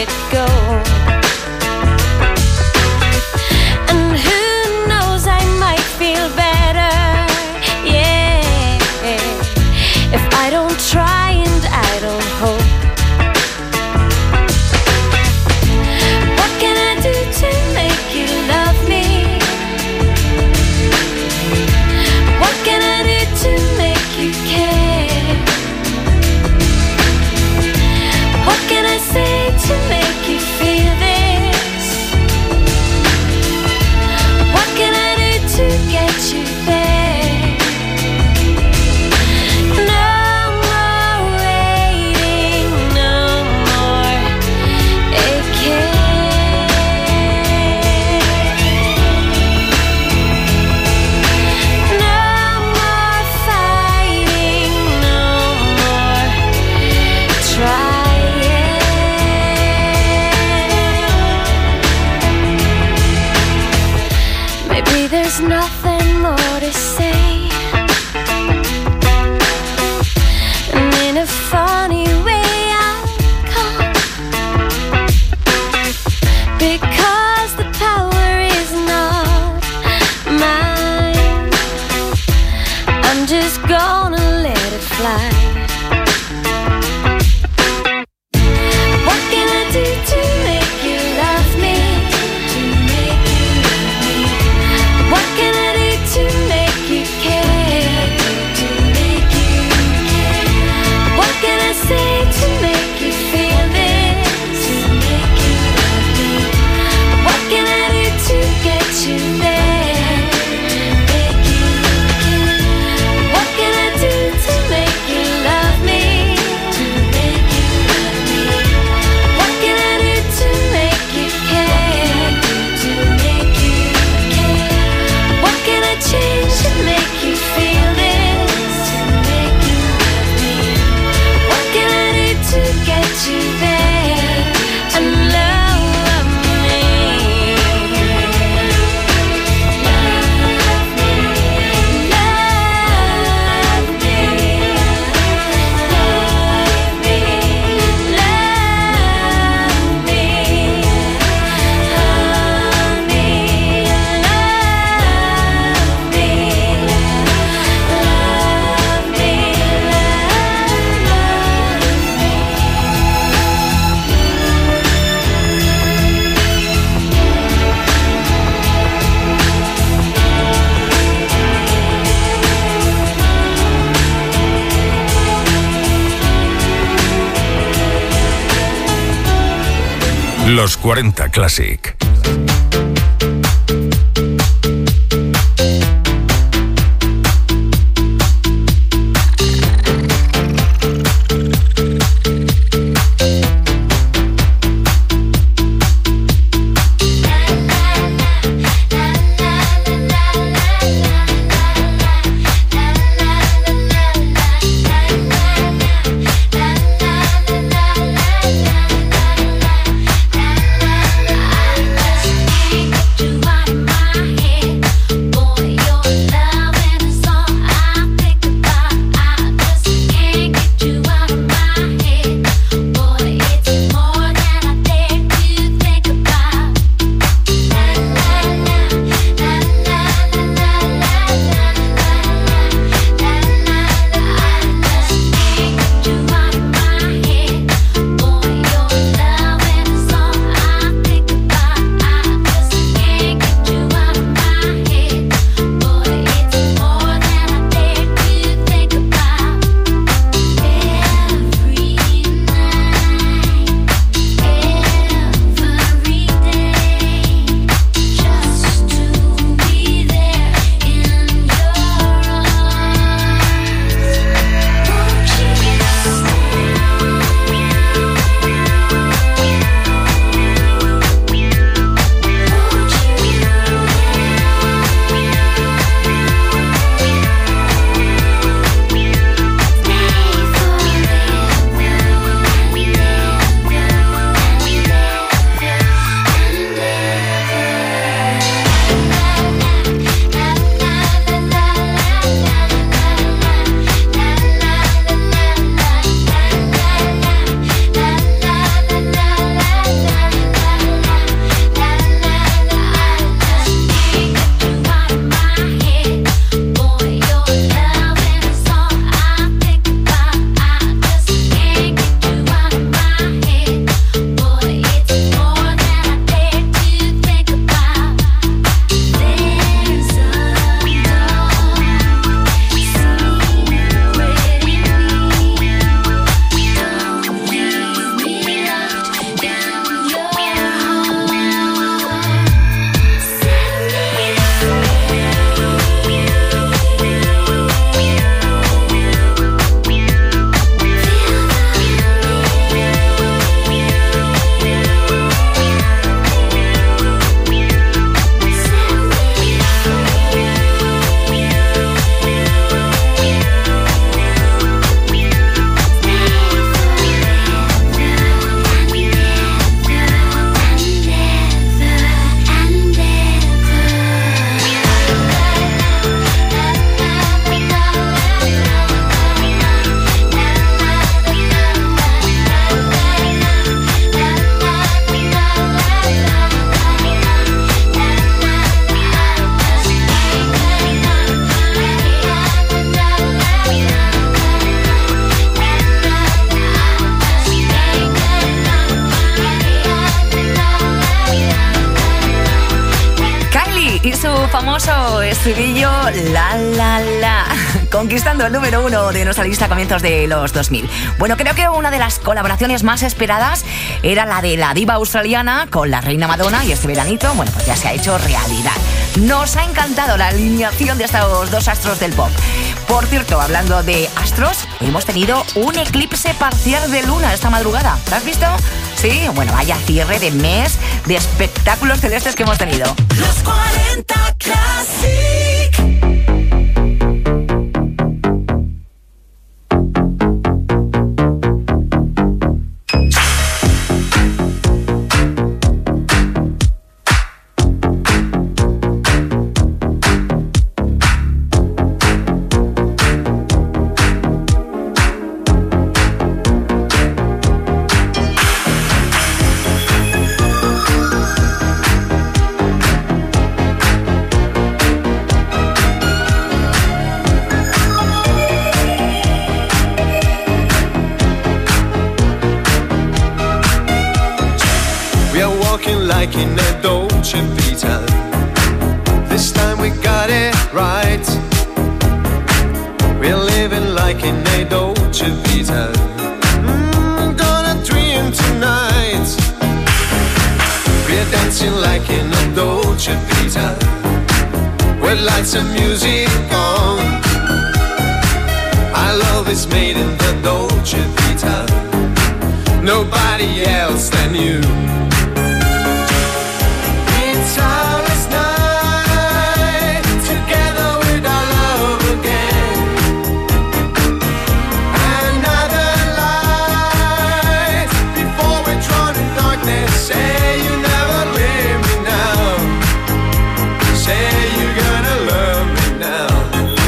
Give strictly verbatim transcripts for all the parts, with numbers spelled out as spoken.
it go. And who knows, I might feel better, yeah, if I don't try and I don't hope. What can I do to make you love me? What can I do to make you care? What can I say to make you feel this? What can I do to get you there? No more waiting, no more aching. No more fighting, no more trying. Maybe there's nothing more to say, and in a funny way I'll come, because the power is not mine. I'm just gonna let it fly. What can I do to make you love me? To make you love me. What can I do to make you care? To make you care. What can I say to make you feel this? To make you love me. What can I do to get you there? Make you care. What can I do to make you love me? To make you love me. What can I do to make you care? To make you care. What can I change to make you feel this? To make you love me. What can I do to get you there and love me? Love me, love me, love me, love me, love me, love me, Los cuarenta Classic. I famoso estribillo La La La, conquistando el número uno de nuestra lista a comienzos de los dos mil. Bueno, creo que una de las colaboraciones más esperadas era la de la diva australiana con la reina Madonna, y este veranito, bueno, pues ya se ha hecho realidad. Nos ha encantado la alineación de estos dos astros del pop. Por cierto, hablando de astros, hemos tenido un eclipse parcial de luna esta madrugada. ¿Lo has visto? Sí, bueno, vaya cierre de mes de espectáculos celestes que hemos tenido. Los cuarenta Classic. Like in a Dolce Vita, this time we got it right. We're living like in a Dolce Vita. Mm, gonna dream tonight. We're dancing like in a Dolce Vita, with lights and music on. Our love is made in the Dolce Vita, nobody else than you. Starless night, together with our love again. Another light before we're drawn in darkness. Say you never leave me now. Say you're gonna love me now.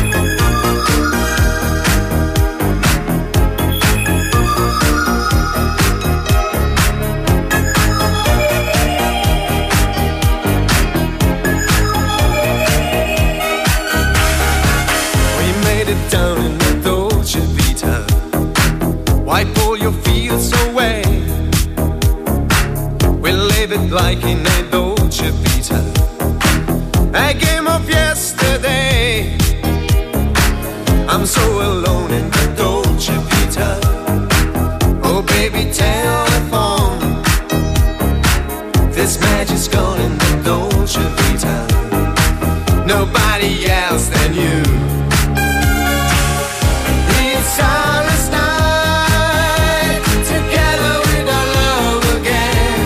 Down in the Dolce Vita, wipe all your fears away. We live it like in a Dolce Vita, a game of yesterday. I'm so alone in the Dolce Vita. Oh baby, telephone, this magic's gone in the Dolce Vita, nobody else than you. Starless night, together with our love again.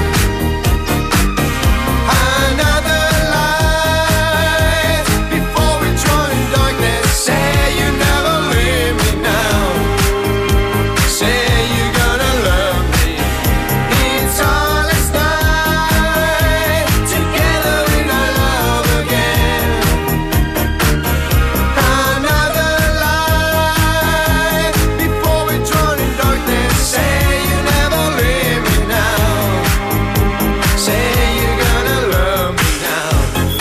Another light before we drown in darkness. Say you never leave me now. Say you're gonna love me. It's starless night, together with our love again. Another light before we're drawn in darkness. Say you never leave me now. Say you're gonna love me now.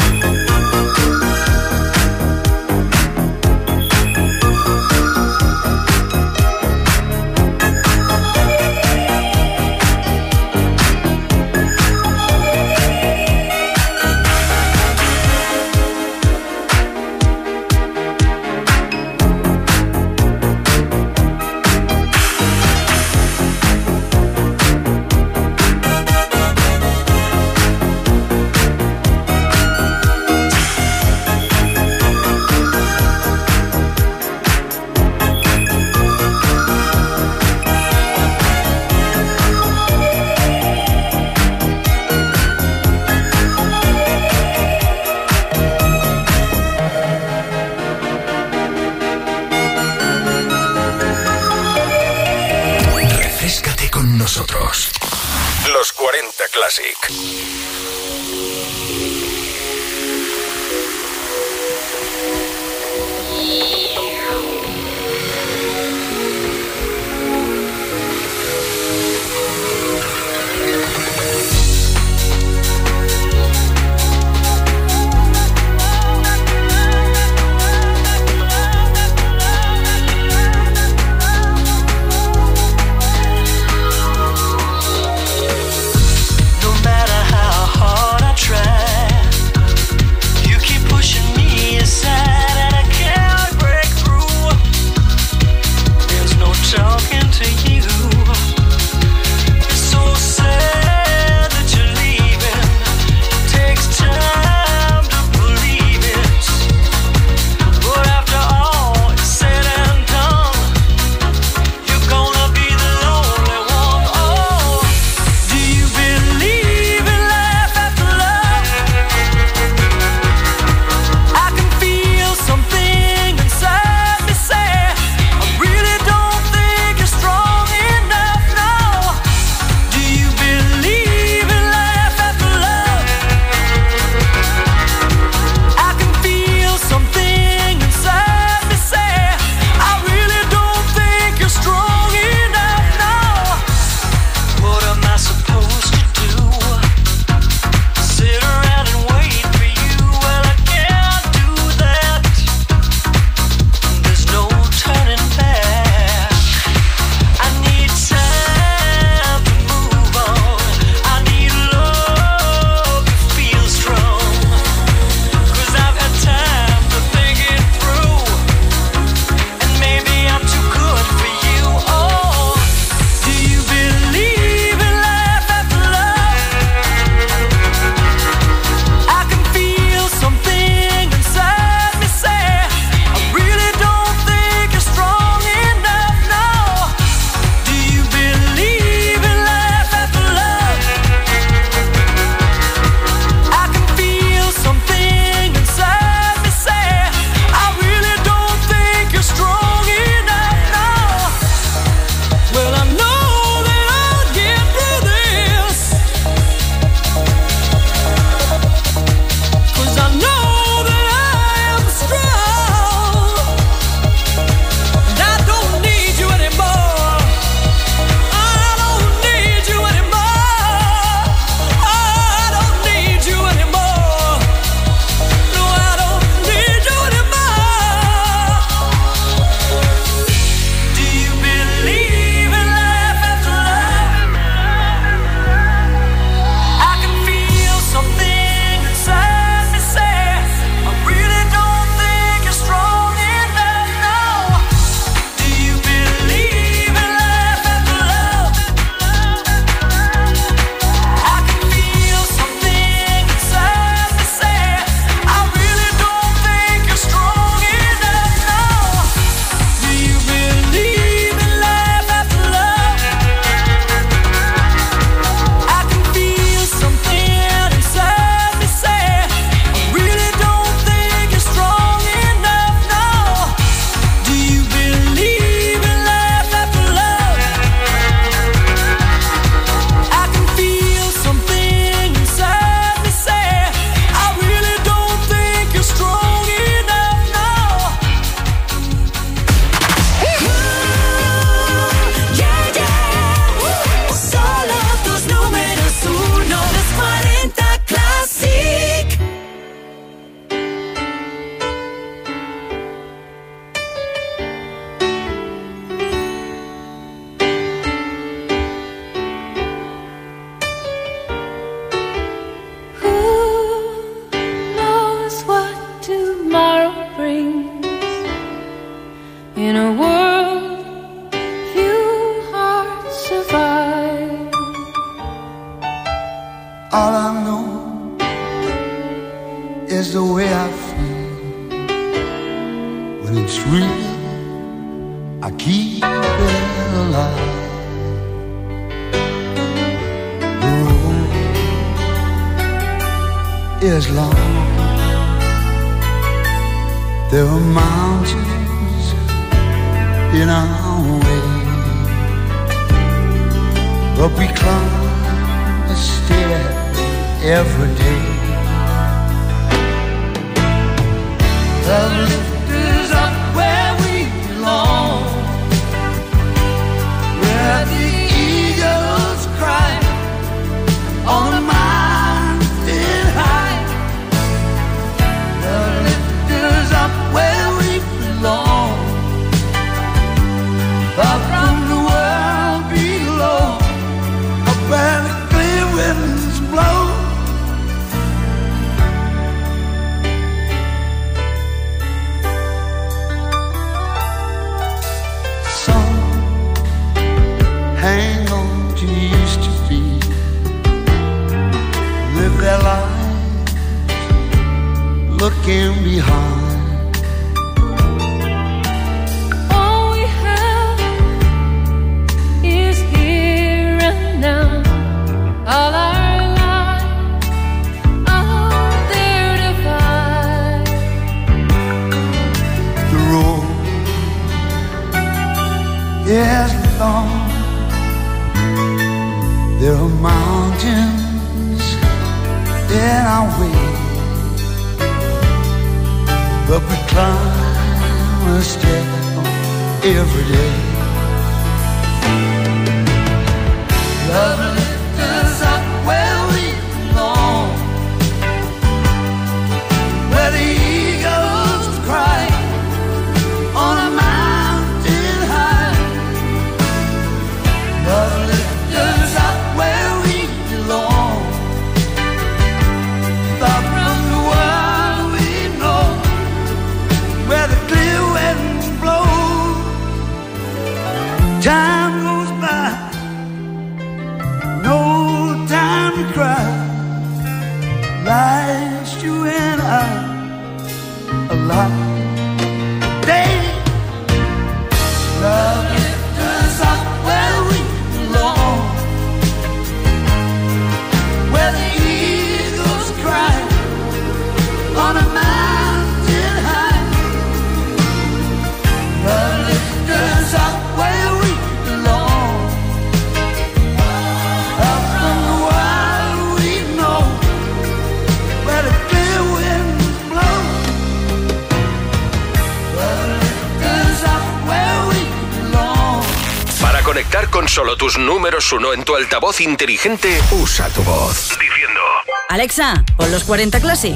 Refréscate con nosotros. Los cuarenta Classic. No matter how hard All I know is the way I feel. When it's real, I keep it alive. The road is long. There are mountains in our way, but we climb a stair every day. The lift is up where we belong, where the eagles cry on the mountain high. The lift is up where we belong, far from the world below, up where the clear winds blow. Hang on to used to be, live their lives looking behind. All we have is here and now. All our lives are there to find. The road is long. There are mountains in our way, but we climb a step every day. Love lifts us up where we belong, where the eagles cry on a mountain high. Love lifts us up where we belong, far from the world we know, where the clear winds blow. Time goes by, no time to cry. Life's you and I alive. Day, love lifts us up where we belong, where the eagles cry on a mountain high. Love lifts us up where we belong, up from the world we know, where the clear winds blow. Love lifts us up where we belong. Para conectar con solo tus números uno en tu altavoz inteligente, usa tu voz. Diciendo: Alexa, pon los cuarenta Classic.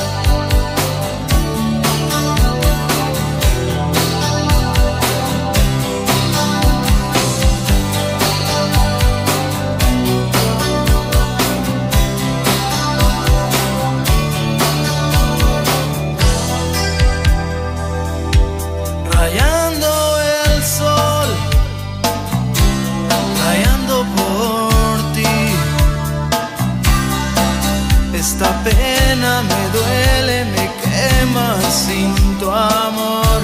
Rayando el sol, rayando por ti. Esta pena me duele, me quema sin tu amor.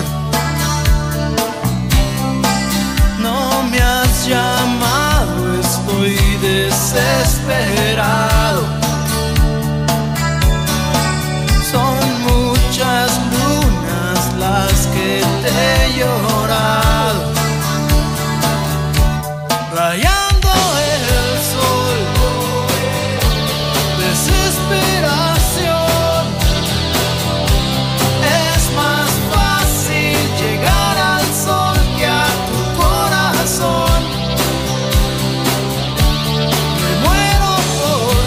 No me has llamado, estoy desesperado. Son muchas lunas las que te he llorado. Rayando el sol, desesperación. Es más fácil llegar al sol que a tu corazón. Me muero por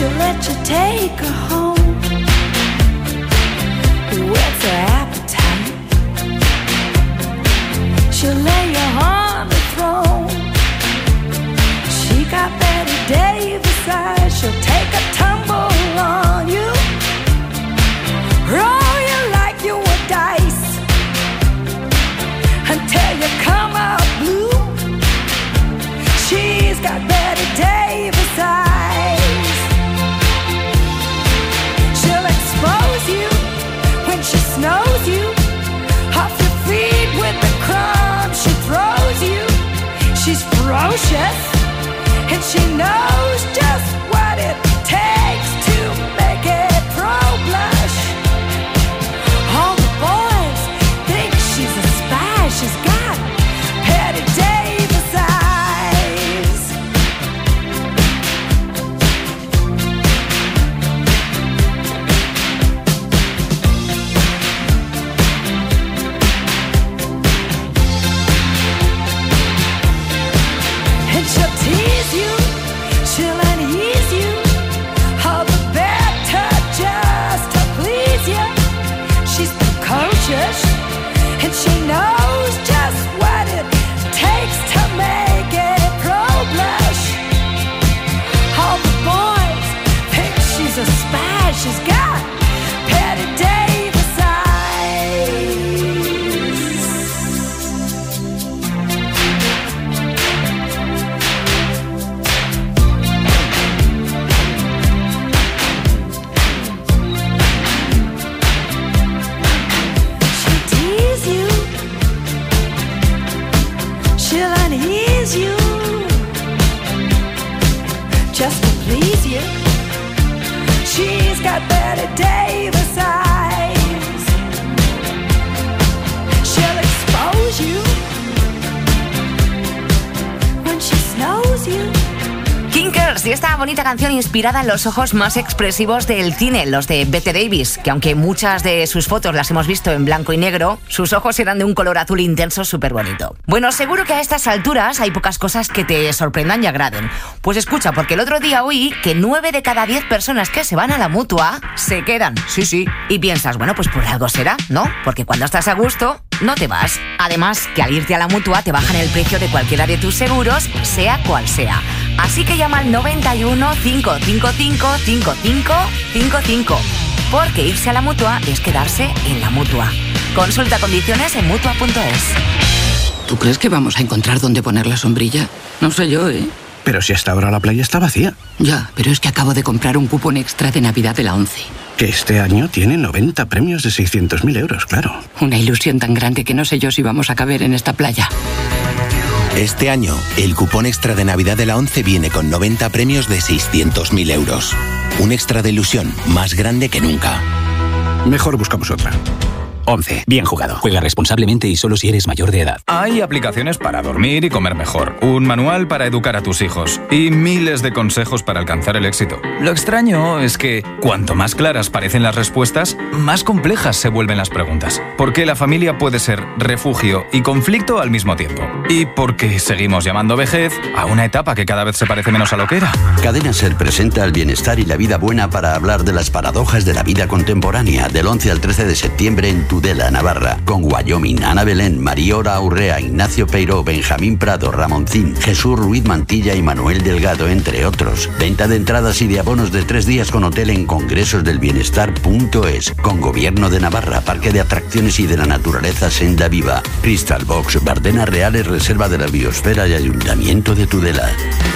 she'll let you take her home. Whet's her appetite? She'll lay you on the throne. She got Betty Davis eyes. She'll take a tumble on you, roll you like you were dice, until you come out blue. She's got Betty Davis eyes. She'll expose you when she snows you, off your feet with the crumbs she throws you. She's ferocious, and she knows just what it takes to make it pro-blush. All the boys think she's a spy. She's got Betty Davis eyes. And she'll tease you, she'll unease you, all the better just to please you. She's precocious, and she knows just what it takes to make it pro-blush. All the boys think she's a spy. She's got Betty Davis eyes. She'll tease you, she'll unease you, just to please you. She's got Betty Davis eyes. She'll expose you when she snows you. Kinkers y esta bonita canción inspirada en los ojos más expresivos del cine, los de Bette Davis, que aunque muchas de sus fotos las hemos visto en blanco y negro, sus ojos eran de un color azul intenso súper bonito. Bueno, seguro que a estas alturas hay pocas cosas que te sorprendan y agraden. Pues escucha, porque el otro día oí que nueve de cada diez personas que se van a la Mutua se quedan, sí, sí. Y piensas, bueno, pues por algo será, ¿no? Porque cuando estás a gusto, no te vas. Además, que al irte a la Mutua te bajan el precio de cualquiera de tus seguros, sea cual sea. Así que llama al noventa y uno, cinco cinco cinco, cinco cinco cinco cinco, porque irse a la Mutua es quedarse en la Mutua. Consulta condiciones en mutua punto es. ¿Tú crees que vamos a encontrar dónde poner la sombrilla? No sé yo, ¿eh? Pero si hasta ahora la playa está vacía. Ya, pero es que acabo de comprar un cupón extra de Navidad de la ONCE. Que este año tiene noventa premios de seiscientos mil euros, claro. Una ilusión tan grande que no sé yo si vamos a caber en esta playa. Este año, el cupón extra de Navidad de la ONCE viene con noventa premios de seiscientos mil euros. Un extra de ilusión más grande que nunca. Mejor buscamos otra. once. Bien jugado. Juega responsablemente y solo si eres mayor de edad. Hay aplicaciones para dormir y comer mejor, un manual para educar a tus hijos y miles de consejos para alcanzar el éxito. Lo extraño es que cuanto más claras parecen las respuestas, más complejas se vuelven las preguntas. ¿Por qué la familia puede ser refugio y conflicto al mismo tiempo? ¿Y por qué seguimos llamando vejez a una etapa que cada vez se parece menos a lo que era? Cadena Ser presenta el bienestar y la vida buena para hablar de las paradojas de la vida contemporánea del once al trece de septiembre en Tudela, Navarra, con Wyoming, Ana Belén, Mariora Urrea, Ignacio Peiró, Benjamín Prado, Ramoncín, Jesús Ruiz Mantilla y Manuel Delgado, entre otros. Venta de entradas y de abonos de tres días con hotel en congresos del bienestar punto es, con Gobierno de Navarra, Parque de Atracciones y de la Naturaleza Senda Viva, Crystal Box, Bardenas Reales, Reserva de la Biosfera y Ayuntamiento de Tudela.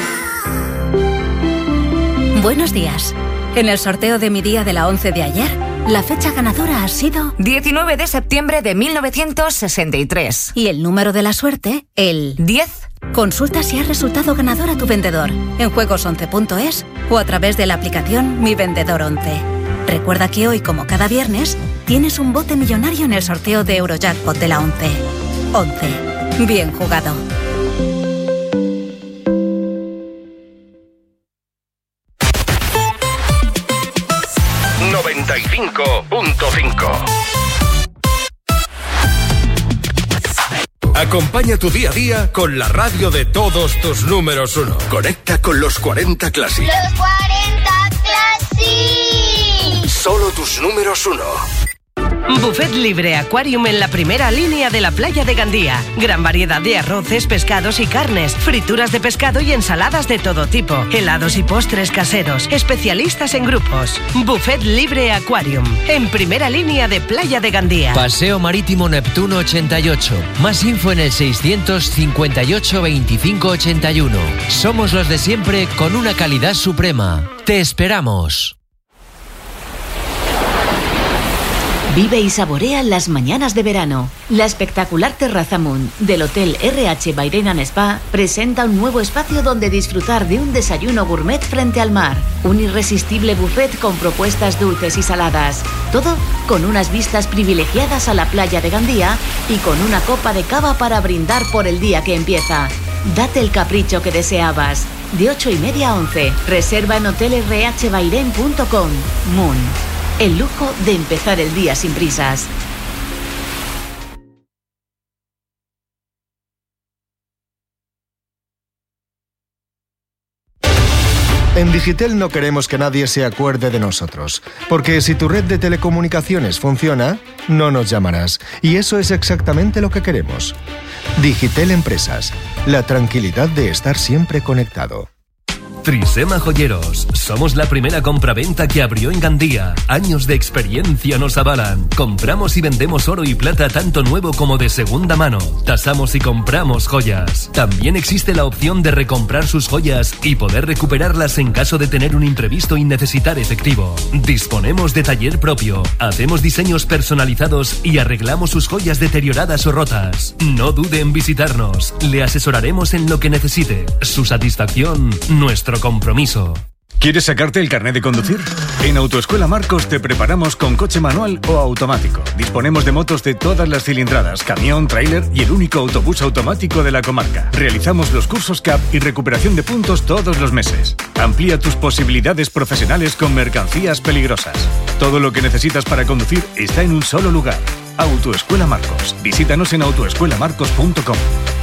Buenos días. En el sorteo de mi día de la once de ayer, la fecha ganadora ha sido diecinueve de septiembre de mil novecientos sesenta y tres. Y el número de la suerte, el diez. Consulta si has resultado ganador a tu vendedor en juegos once punto es o a través de la aplicación Mi Vendedor once. Recuerda que hoy, como cada viernes, tienes un bote millonario en el sorteo de Eurojackpot de la once. once. Bien jugado. noventa y cinco punto cinco. Acompaña tu día a día con la radio de todos tus números uno. Conecta con los cuarenta Classic. Los cuarenta Classic. ¡Sí! Solo tus números uno. Buffet libre Aquarium en la primera línea de la playa de Gandía. Gran variedad de arroces, pescados y carnes, frituras de pescado y ensaladas de todo tipo, helados y postres caseros, especialistas en grupos. Buffet libre Aquarium en primera línea de playa de Gandía. Paseo Marítimo Neptuno ochenta y ocho. Más info en el seiscientos cincuenta y ocho veinticinco ochenta y uno. Somos los de siempre con una calidad suprema. Te esperamos. Vive y saborea las mañanas de verano. La espectacular Terraza Moon del Hotel R H Bahrein and Spa presenta un nuevo espacio donde disfrutar de un desayuno gourmet frente al mar. Un irresistible buffet con propuestas dulces y saladas. Todo con unas vistas privilegiadas a la playa de Gandía y con una copa de cava para brindar por el día que empieza. Date el capricho que deseabas. De ocho y media a once. Reserva en hotel r h bahrein punto com. Moon. El lujo de empezar el día sin prisas. En Digitel no queremos que nadie se acuerde de nosotros, porque si tu red de telecomunicaciones funciona, no nos llamarás. Y eso es exactamente lo que queremos. Digitel Empresas, la tranquilidad de estar siempre conectado. Trisema Joyeros. Somos la primera compraventa que abrió en Gandía. Años de experiencia nos avalan. Compramos y vendemos oro y plata tanto nuevo como de segunda mano. Tasamos y compramos joyas. También existe la opción de recomprar sus joyas y poder recuperarlas en caso de tener un imprevisto y necesitar efectivo. Disponemos de taller propio. Hacemos diseños personalizados y arreglamos sus joyas deterioradas o rotas. No dude en visitarnos. Le asesoraremos en lo que necesite. Su satisfacción, nuestro compromiso. ¿Quieres sacarte el carnet de conducir? En Autoescuela Marcos te preparamos con coche manual o automático. Disponemos de motos de todas las cilindradas, camión, tráiler y el único autobús automático de la comarca. Realizamos los cursos C A P y recuperación de puntos todos los meses. Amplía tus posibilidades profesionales con mercancías peligrosas. Todo lo que necesitas para conducir está en un solo lugar. Autoescuela Marcos. Visítanos en autoescuela marcos punto com.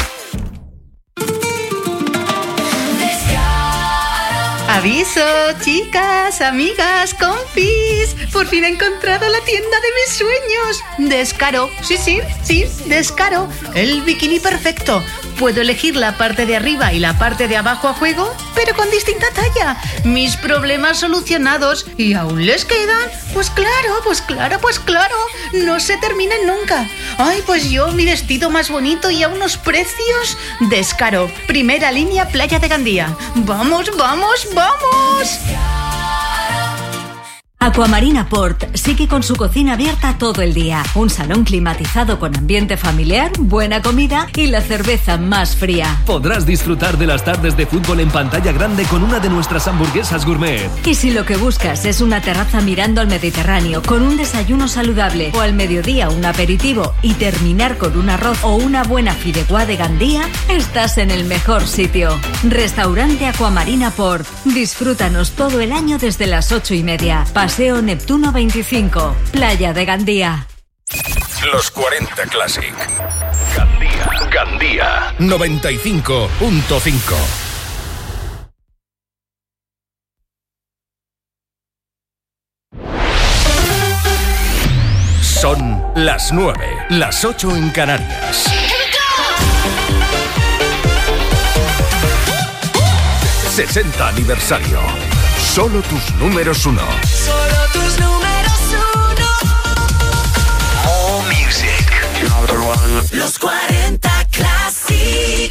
Aviso, chicas, amigas, compis. Por fin he encontrado la tienda de mis sueños. Descaro, sí, sí, sí, Descaro. El bikini perfecto. Puedo elegir la parte de arriba y la parte de abajo a juego, pero con distinta talla. Mis problemas solucionados. ¿Y aún les quedan? Pues claro, pues claro, pues claro. No se terminan nunca. Ay, pues yo, mi vestido más bonito y a unos precios. Descaro, primera línea Playa de Gandía. Vamos, vamos, vamos. Aquamarina Port sigue con su cocina abierta todo el día. Un salón climatizado con ambiente familiar, buena comida y la cerveza más fría. Podrás disfrutar de las tardes de fútbol en pantalla grande con una de nuestras hamburguesas gourmet. Y si lo que buscas es una terraza mirando al Mediterráneo con un desayuno saludable o al mediodía un aperitivo y terminar con un arroz o una buena fideuá de Gandía, estás en el mejor sitio. Restaurante Aquamarina Port. Disfrútanos todo el año desde las ocho y media. Paseo Neptuno veinticinco, Playa de Gandía. Los cuarenta Classic. Gandía. Gandía. noventa y cinco punto cinco. Son las nueve, las ocho en Canarias. sesenta aniversario. Solo tus números uno. Solo tus números uno. More music. Los cuarenta Classic.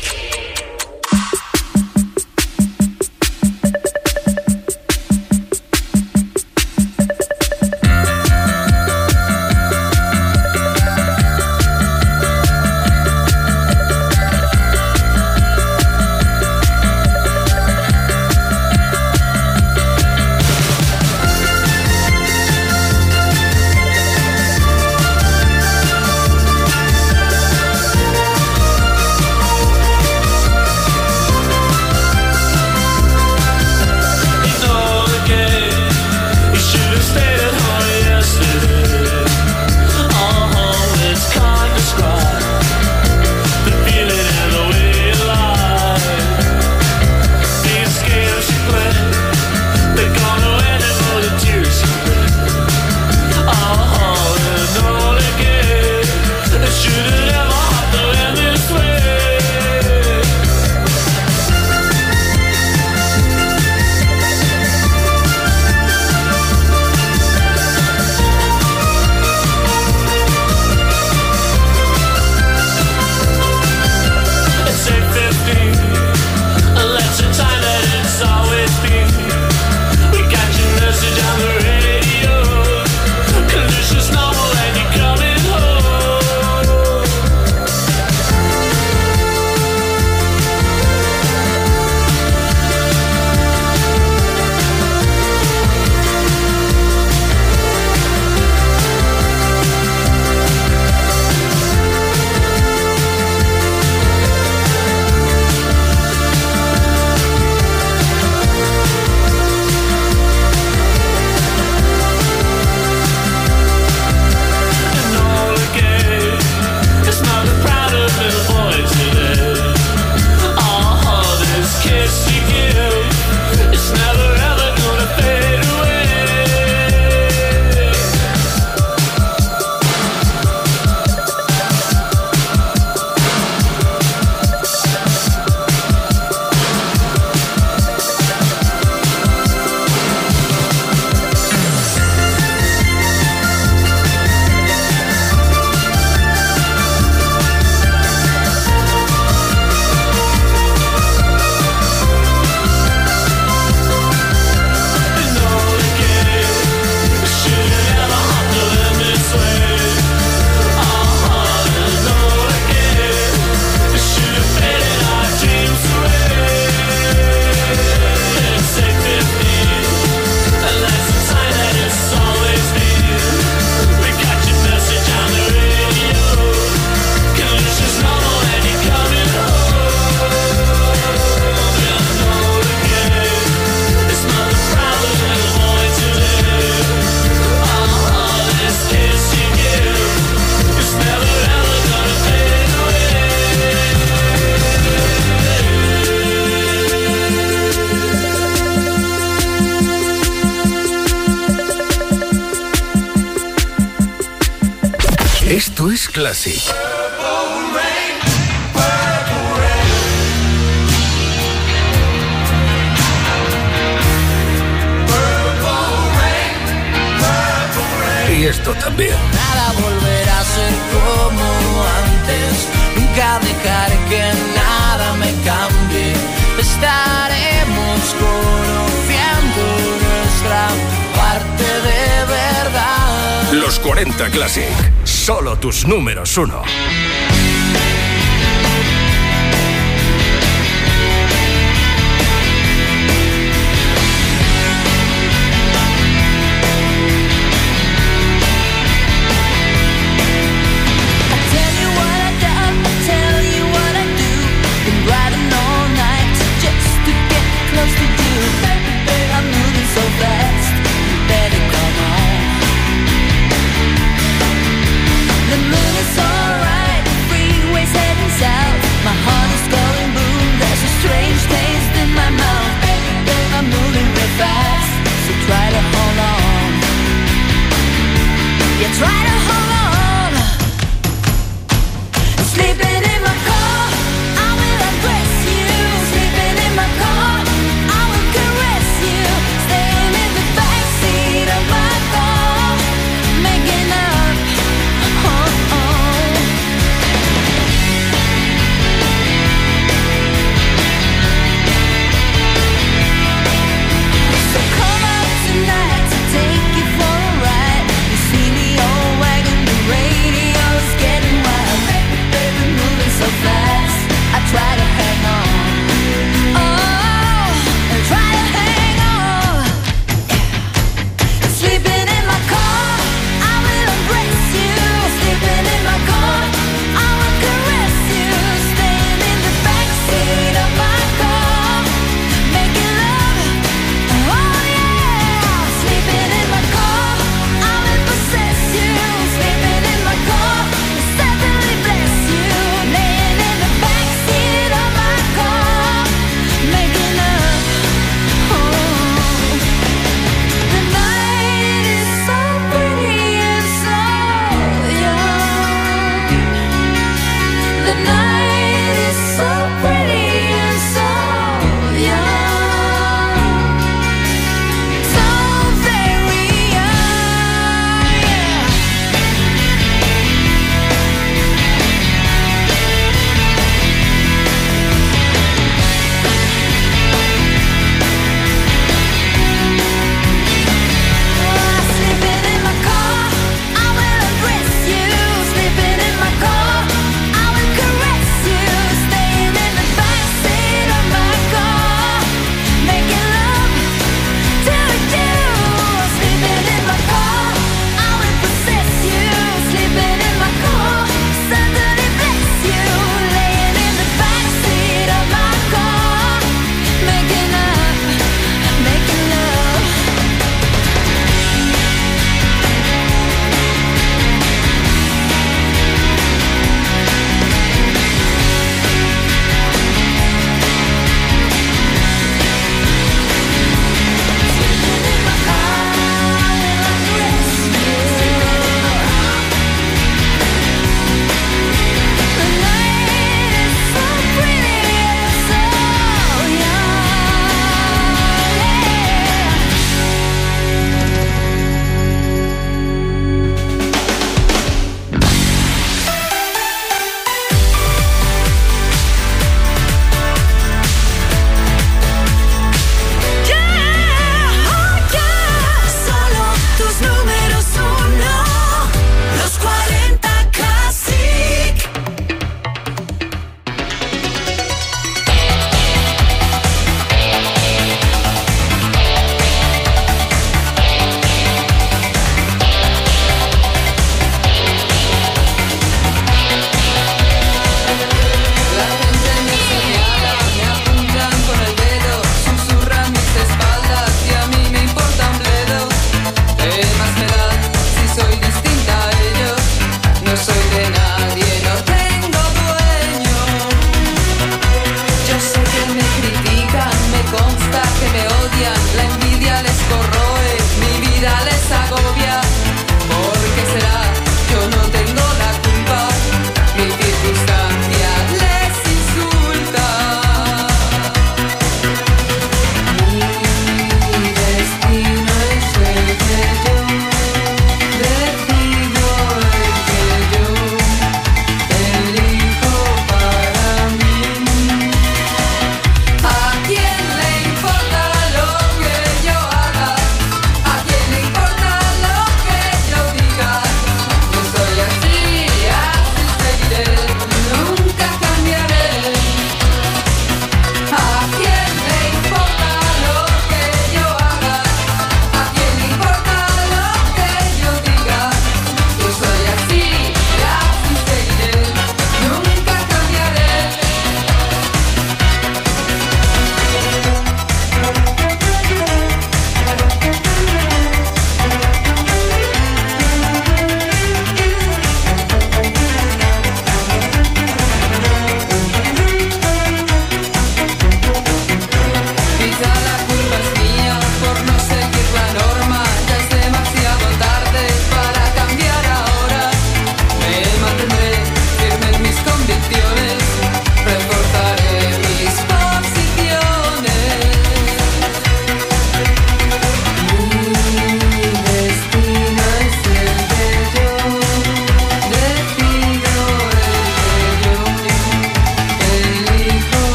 Esto es Classic. Y esto también. Nada volverá a ser como antes. Nunca dejaré que nada me cambie. Estaremos conociendo nuestra parte de verdad. Los cuarenta Classic. Solo tus números uno. The moon is alright.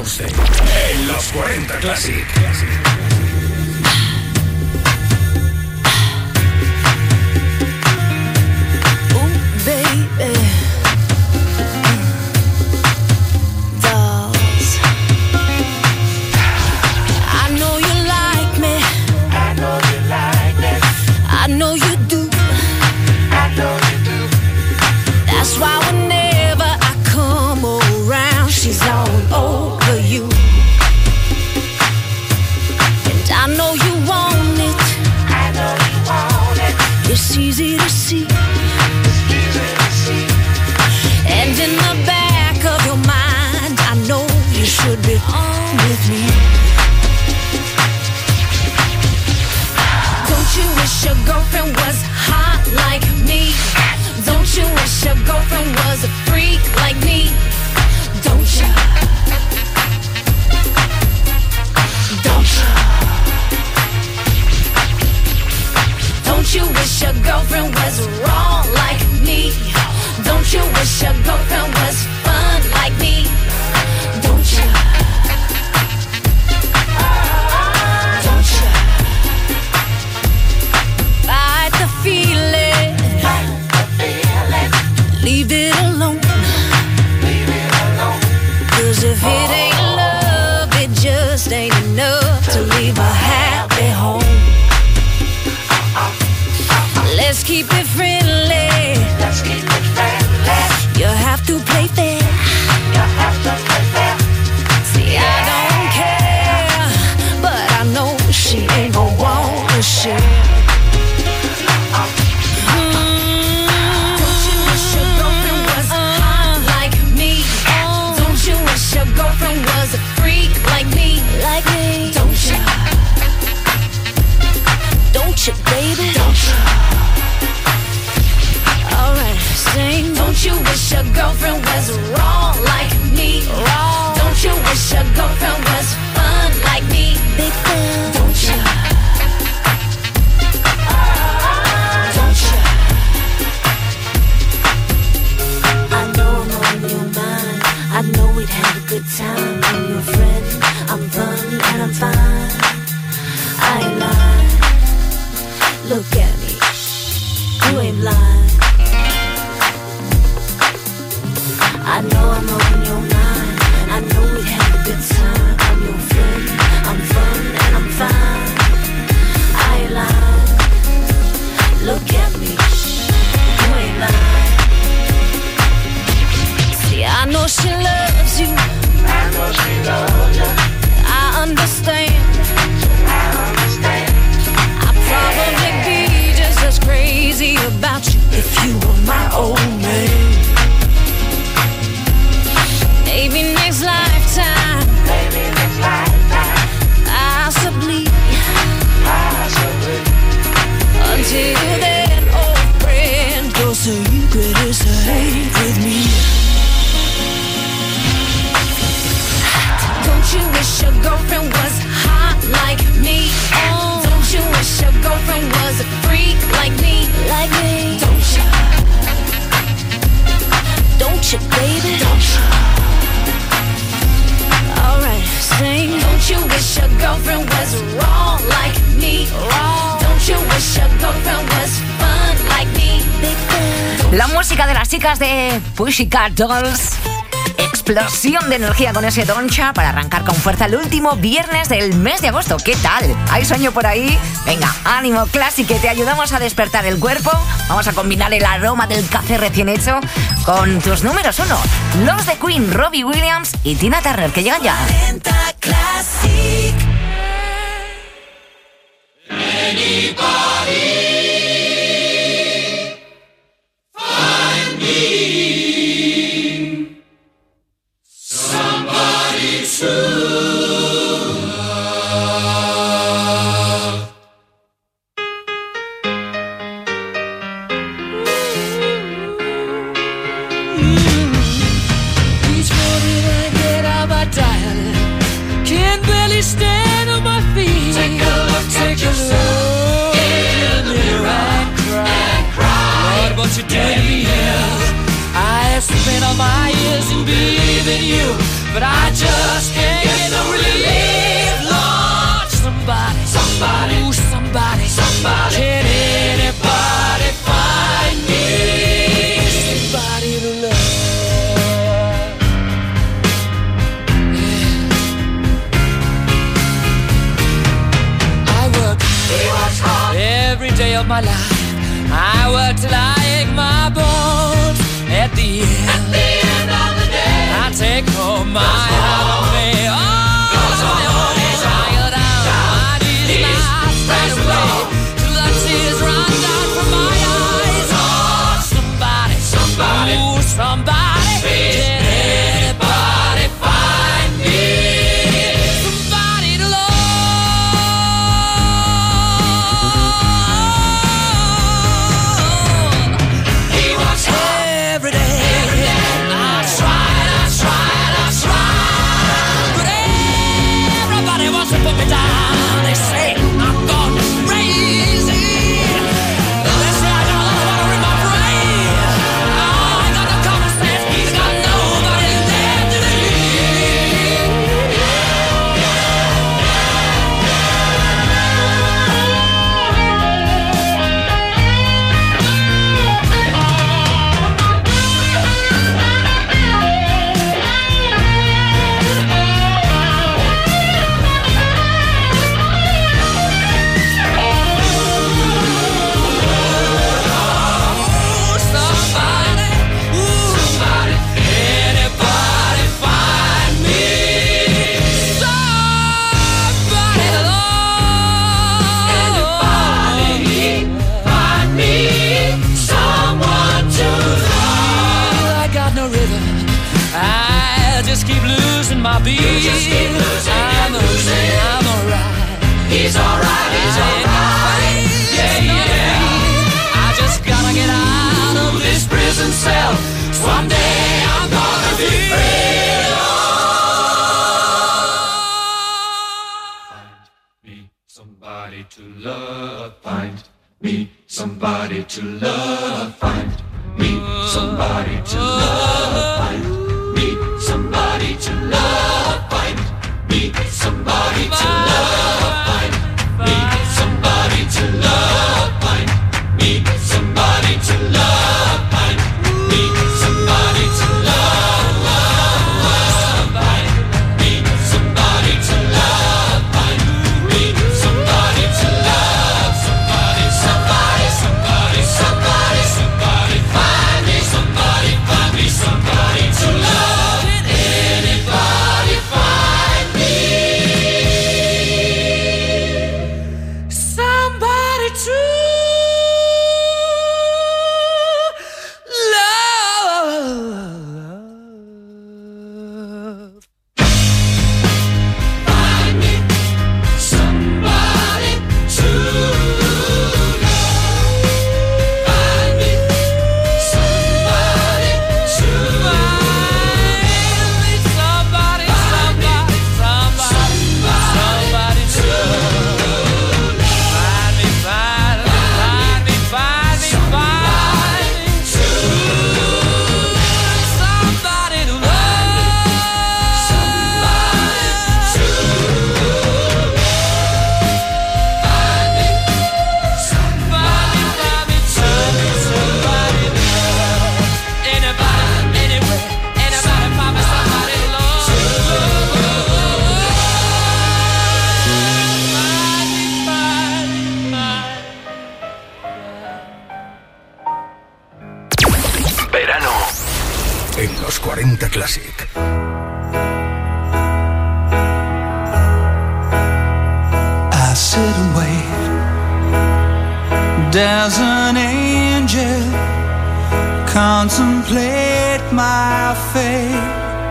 catorce. En los cuarenta Classic. I know you do. I know you do. That's why whenever I come around, she's all over you. And I know you want it. I know you want it. It's easy to see. It's easy to see. And in the back of your mind, I know you should be on with me. Don't you wish your girlfriend was hot like me? Don't you wish your girlfriend was a freak like me? Don't you? Don't you? Don't you wish your girlfriend was raw like me? Don't you wish your girlfriend was fun like me? Don't you? Don't you? Fight the feeling. Fight the feeling. Leave it alone. Leave it alone. 'Cause if oh. it ain't love, it just ain't enough to leave a happy home. Let's keep it friendly. Let's keep it friendly. You have to play fair. You have to play fair. See, yeah. I don't care, but I know she ain't gon' want to share. Your girlfriend was a freak like me, like me. Don't you? Don't you, baby? Don't you? Alright, sing. Don't you wish your girlfriend was raw like me? Raw. Don't you wish your girlfriend was fun like me? Big fan. Don't you? Don't you? I know I'm on your mind. I know we'd have a good time. I'm your friend, I'm fun and I'm fine. I ain't lying. Look at me, you ain't blind. I know I'm on your mind. I know we'd have a good time. I'm your friend, I'm fun and I'm fine. I ain't lying. Look at me, you ain't lying. See, I know she loves you. I know she loves you. I understand. I understand. I'd probably be just as crazy about you if you were my old man. Maybe next lifetime. Maybe next lifetime. Possibly. Possibly. Until then, old friend, your secret is safe with me. Don't you wish your girlfriend was hot like me? Oh. Don't you wish your girlfriend was a freak like me? Like me? Don't you? Don't you, baby? Don't you? Alright, sing. Don't you wish your girlfriend was raw like me? Raw. Don't you wish your girlfriend was fun like me? Big fan. La música de las chicas de Pussycat Dolls. Explosión de energía con ese Doncha para arrancar con fuerza el último viernes del mes de agosto. ¿Qué tal? ¿Hay sueño por ahí? Venga, ánimo, Classic, que te ayudamos a despertar el cuerpo. Vamos a combinar el aroma del café recién hecho con tus números uno. Los de Queen, Robbie Williams y Tina Turner, que llegan ya. Classic. Stand on my feet. Take a look, take a look in the mirror and cry. Lord, what you did to me is I have spent all my years in believing you, but I just can't of my life. I work till I ache my bones. At the end, At the end of the day, I take home my holiday. Oh, goes on on his own. I go down, down my knees, my straight away, till the tears run down from my eyes. Oh, somebody, somebody, ooh, somebody, can anybody find me? Somebody to love. He wants every day. Every day. I tried, I tried, I tried, but everybody wants to put me down. They say I'm gone crazy. They say I got a lot of water in my brain. Oh, I got no common sense. He's got nobody left to leave. Ooh, somebody, ooh, somebody, anybody find me? Somebody to love. Anybody find me? Someone to love. I got no rhythm. I just keep losing my beat. You just keep losing I'm and losing. I'm alright. He's alright. He's alright. Yeah, yeah. I just gotta get out of this prison cell. Someday I'm gonna be free. Somebody to love, find me somebody to love, find me somebody to love, find me somebody to love, find me somebody to love, find me somebody to love, find me somebody to love, find me somebody to love, love, find me somebody to love, find me somebody to love, somebody, somebody, somebody, somebody, somebody, find me somebody, find me somebody to love. Can anybody find me somebody to love? Find me somebody to love. Find me somebody to love. Somebody, somebody, somebody, somebody to love. Find me, find me, find me, find me, find me to love. Somebody to love. Somebody, find me, somebody, somebody to love. Anybody, anywhere, anybody find me somebody to love. Find me, find me, find me. Verano en los cuarenta Classic. I sit and wait. There's an angel contemplate my fate.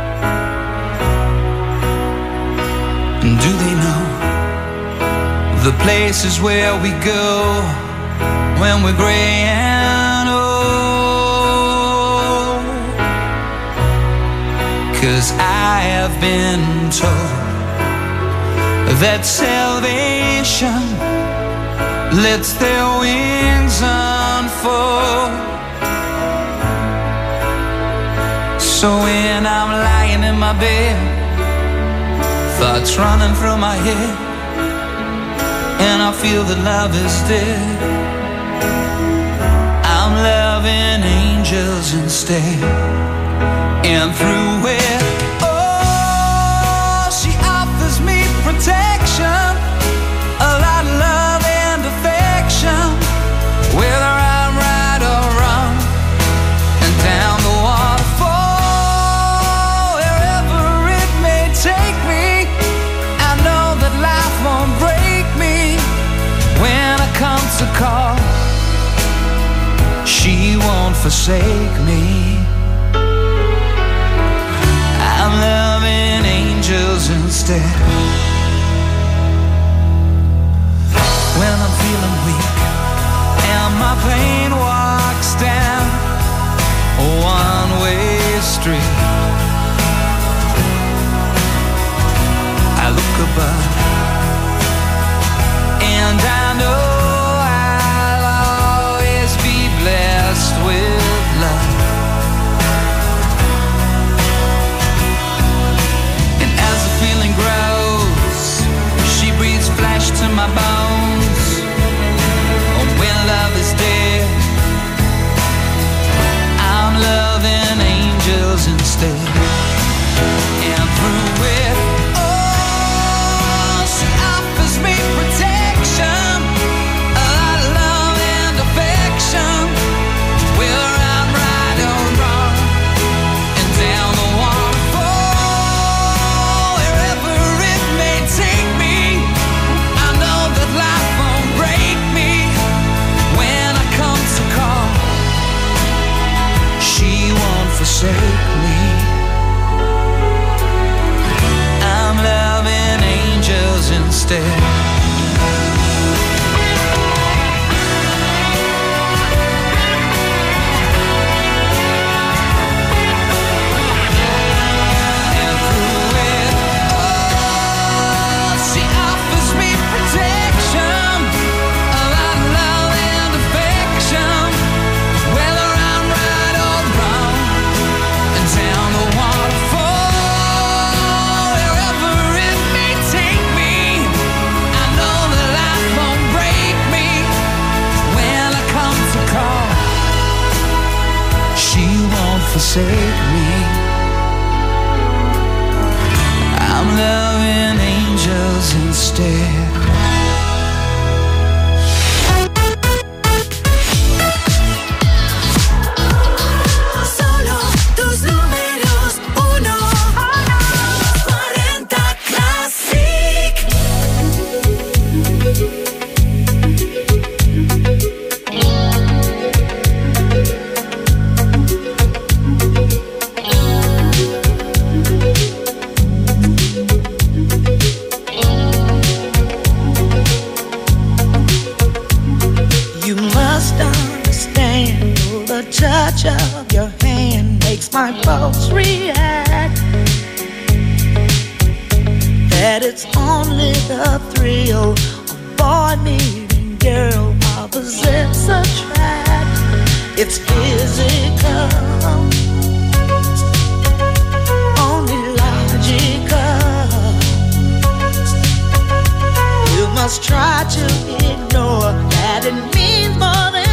And do they know the places where we go when we're gray and old? 'Cause I have been told that salvation lets their wings unfold. So when I'm lying in my bed, thoughts running through my head, and I feel that love is dead, I'm loving angels instead. And through it, oh, she offers me protection, a lot of love and affection. forsake me. I'm loving angels instead. When I'm feeling weak and my pain walks down a one-way street, I look above and I know I'll always be blessed with love. And as the feeling grows, she breathes flesh to my bones. Oh, when love is dead, I'm loving angels instead. And through it, oh, she offers me protection, a lot of love and affection. Whether I'm right or wrong, and down the waterfall, wherever it may take me, I know that life won't break me. When I come to call, she won't forsake me. I'm loving angels instead. Forsake me. I'm loving angels instead. Solo tus números uno. cuarenta Classic. Touch of your hand makes my pulse react. That it's only the thrill of boy meeting girl, opposites attract. It's physical, only logical. You must try to ignore that it means more than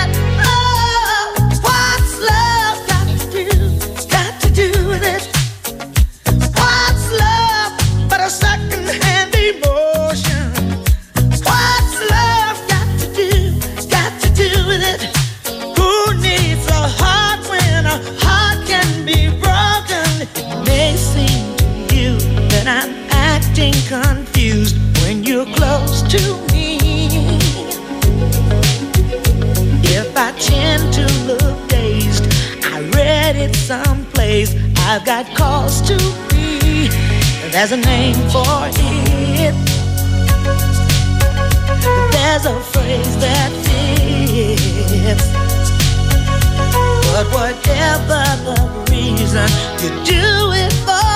confused when you're close to me. If I tend to look dazed, I read it someplace, I've got cause to be. There's a name for it, there's a phrase that fits. But whatever the reason, you do it for